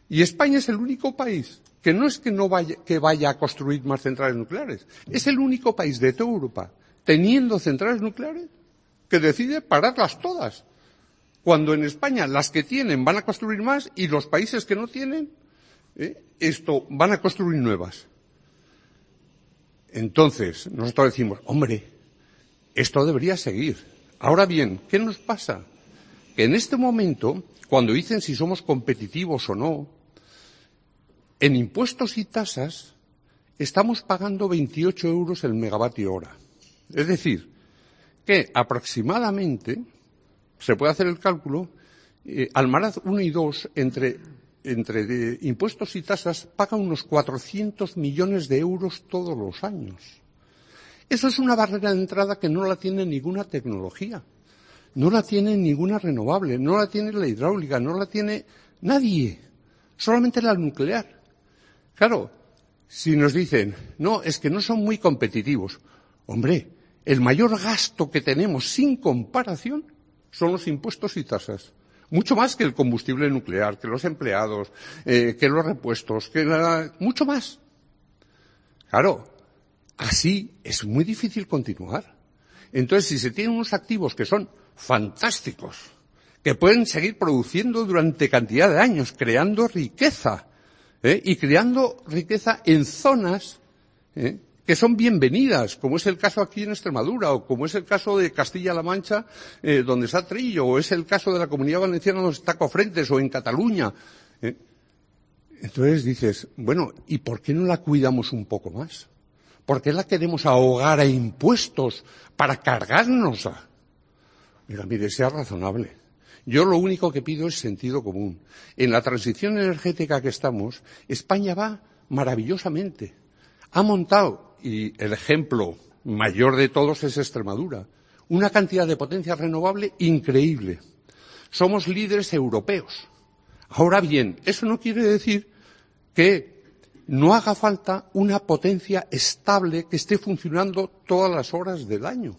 Y España es el único país que no es que vaya a construir más centrales nucleares, es el único país de toda Europa, teniendo centrales nucleares, que decide pararlas todas. Cuando en España las que tienen van a construir más y los países que no tienen, van a construir nuevas. Entonces, nosotros decimos, hombre, esto debería seguir. Ahora bien, ¿qué nos pasa? Que en este momento, cuando dicen si somos competitivos o no, en impuestos y tasas estamos pagando 28 euros el megavatio hora. Es decir, que aproximadamente, se puede hacer el cálculo, Almaraz 1 y 2, entre impuestos y tasas, pagan unos 400 millones de euros todos los años. Eso es una barrera de entrada que no la tiene ninguna tecnología, no la tiene ninguna renovable, no la tiene la hidráulica, no la tiene nadie, solamente la nuclear. Claro, si nos dicen, no, es que no son muy competitivos. Hombre, el mayor gasto que tenemos sin comparación son los impuestos y tasas. Mucho más que el combustible nuclear, que los empleados, que los repuestos, mucho más. Claro, así es muy difícil continuar. Entonces, si se tienen unos activos que son fantásticos, que pueden seguir produciendo durante cantidad de años, creando riqueza, y creando riqueza en zonas que son bienvenidas, como es el caso aquí en Extremadura, o como es el caso de Castilla-La Mancha, donde está Trillo, o es el caso de la Comunidad Valenciana donde está Cofrentes, o en Cataluña. Entonces dices, bueno, ¿y por qué no la cuidamos un poco más? ¿Por qué la queremos ahogar a impuestos para cargárnosla? Mire, sea razonable. Yo lo único que pido es sentido común. En la transición energética que estamos, España va maravillosamente. Ha montado, y el ejemplo mayor de todos es Extremadura, una cantidad de potencia renovable increíble. Somos líderes europeos. Ahora bien, eso no quiere decir que no haga falta una potencia estable que esté funcionando todas las horas del año.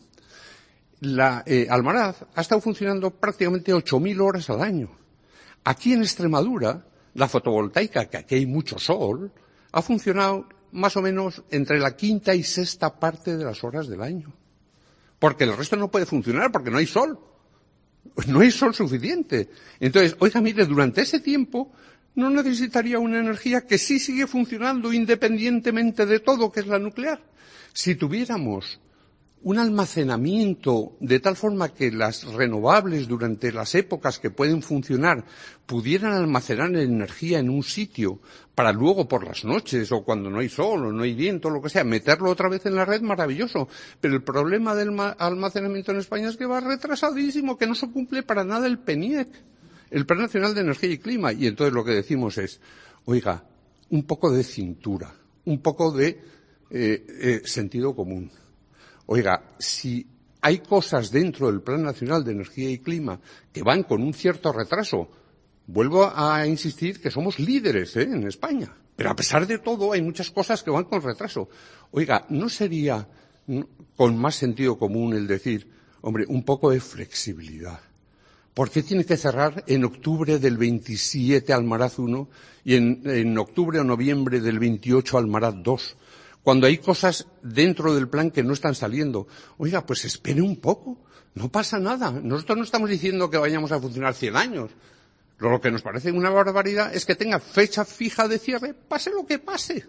Almaraz ha estado funcionando prácticamente 8.000 horas al año. Aquí en Extremadura, la fotovoltaica, que aquí hay mucho sol, ha funcionado más o menos entre la quinta y sexta parte de las horas del año. Porque el resto no puede funcionar, porque no hay sol. No hay sol suficiente. Entonces, oiga, mire, durante ese tiempo no necesitaría una energía que sí sigue funcionando independientemente de todo, que es la nuclear. Si tuviéramos un almacenamiento de tal forma que las renovables durante las épocas que pueden funcionar pudieran almacenar energía en un sitio para luego por las noches o cuando no hay sol o no hay viento o lo que sea, meterlo otra vez en la red, maravilloso. Pero el problema del almacenamiento en España es que va retrasadísimo, que no se cumple para nada el PNIEC, el Plan Nacional de Energía y Clima. Y entonces lo que decimos es, oiga, un poco de cintura, un poco de sentido común. Oiga, si hay cosas dentro del Plan Nacional de Energía y Clima que van con un cierto retraso, vuelvo a insistir que somos líderes en España. Pero a pesar de todo hay muchas cosas que van con retraso. Oiga, ¿no sería con más sentido común el decir, hombre, un poco de flexibilidad? ¿Por qué tiene que cerrar en octubre del 27 Almaraz 1 y en octubre o noviembre del 28 Almaraz 2? Cuando hay cosas dentro del plan que no están saliendo. Oiga, pues espere un poco, no pasa nada. Nosotros no estamos diciendo que vayamos a funcionar 100 años. Lo que nos parece una barbaridad es que tenga fecha fija de cierre, pase lo que pase.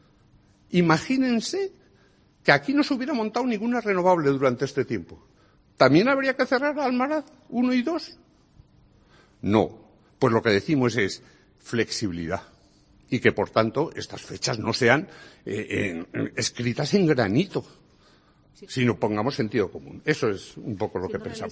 Imagínense que aquí no se hubiera montado ninguna renovable durante este tiempo. ¿También habría que cerrar Almaraz 1 y 2? No, pues lo que decimos es flexibilidad. Y que, por tanto, estas fechas no sean escritas en granito, sino pongamos sentido común. Eso es un poco lo que pensamos.